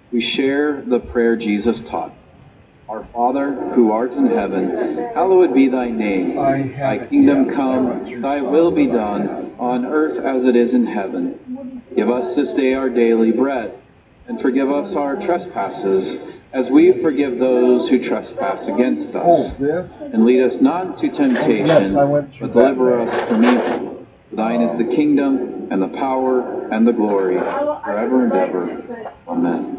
we share the prayer Jesus taught. Our Father, who art in heaven, hallowed be thy name. Thy kingdom come, thy will be done, on earth as it is in heaven. Give us this day our daily bread, and forgive us our trespasses, as we forgive those who trespass against us. And lead us not into temptation, but deliver us from evil. For thine is the kingdom, and the power, and the glory, forever and ever. Amen.